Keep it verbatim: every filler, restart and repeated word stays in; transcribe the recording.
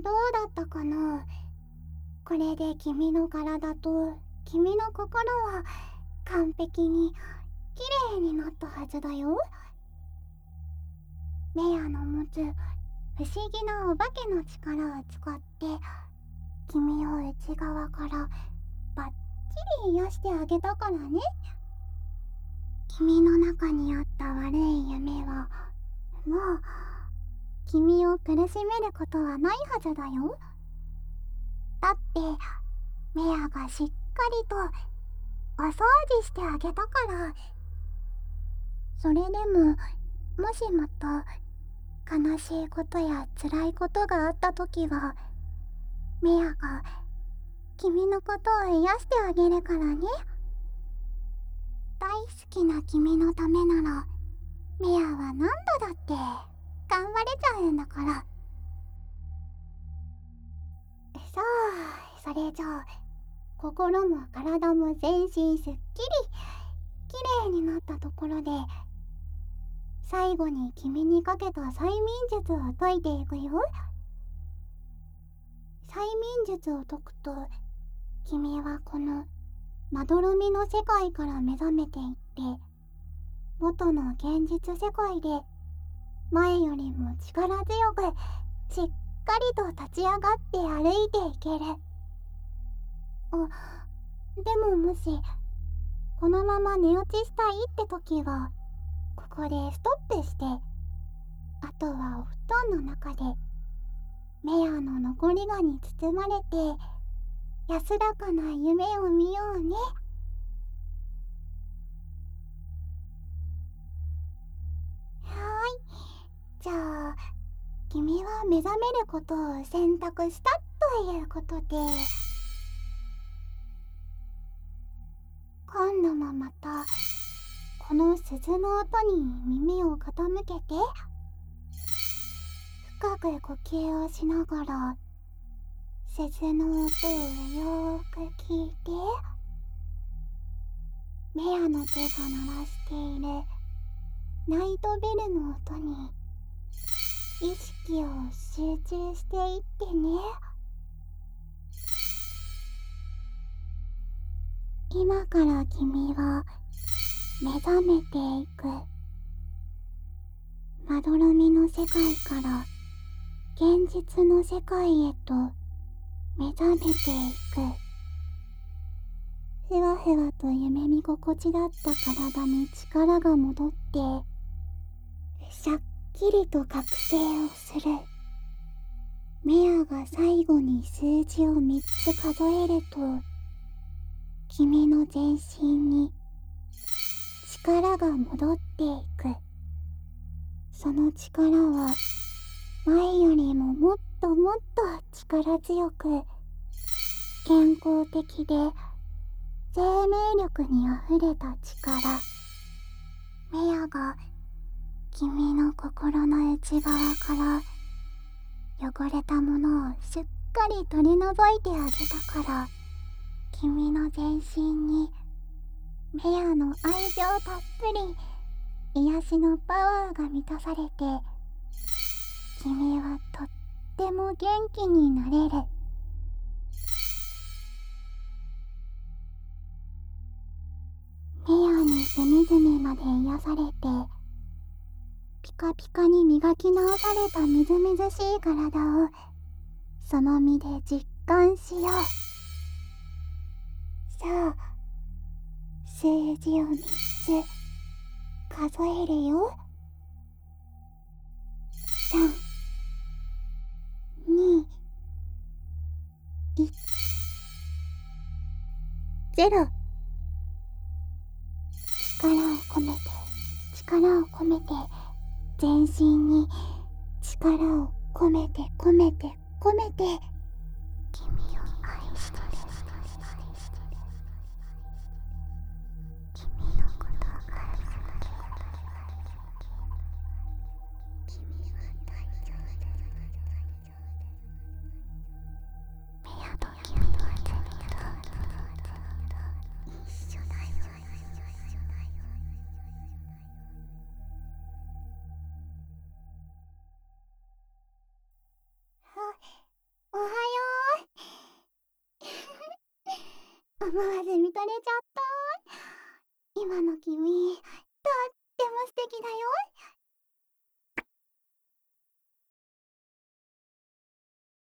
どうだったかな。これで君の体と君の心は完璧にきれいになったはずだよ。メアの持つ不思議なお化けの力を使って君を内側からバッチリ癒してあげたからね。君の中にあった悪い夢はもう君を苦しめることはないはずだよ。だってメアがしっかりとお掃除してあげたから。それでももしまた悲しいことや辛いことがあった時はメアが君のことを癒してあげるからね。大好きな君のためならメアは何度だって頑張れちゃうんだから。さあ、それじゃあ心も体も全身すっきりきれいになったところで最後に君にかけた催眠術を解いていくよ。催眠術を解くと君はこのまどろみの世界から目覚めていって元の現実世界で前よりも力強くしっかりと立ち上がって歩いていける。あ、でももしこのまま寝落ちしたいって時はここでストップして、あとはお布団の中でメアの残り香に包まれて安らかな夢を見ようね。はーい、じゃあ君は目覚めることを選択したということで、今度もまたこの鈴の音に耳を傾けて深く呼吸をしながら鈴の音をよーく聞いて、メアの手が鳴らしているナイトベルの音に意識を集中していってね。今から君は目覚めていく。まどろみの世界から現実の世界へと目覚めていく。ふわふわと夢見心地だった体に力が戻ってしゃっきりと覚醒をする。メアが最後に数字をみっつ数えると君の全身に力が戻っていく。その力は前よりももっともっと力強く健康的で生命力にあふれた力。メアが君の心の内側から汚れたものをしっかり取り除いてあげたから、君の全身にメアの愛情たっぷり癒しのパワーが満たされて、君はとっても元気になれる。メアに隅々まで癒されてピカピカに磨き直されたみずみずしい体をその身で実感しよう。さあ、数字をみっつ数えるよ。さん、に、いち、ゼロ。力を込めて力を込めて全身に力を込めて込めて込めて、君を愛してる。君のことが好き。君は大丈夫。メアと君はずっと一緒だよ。 思わず見とれちゃった。今の君とっても素敵だよ。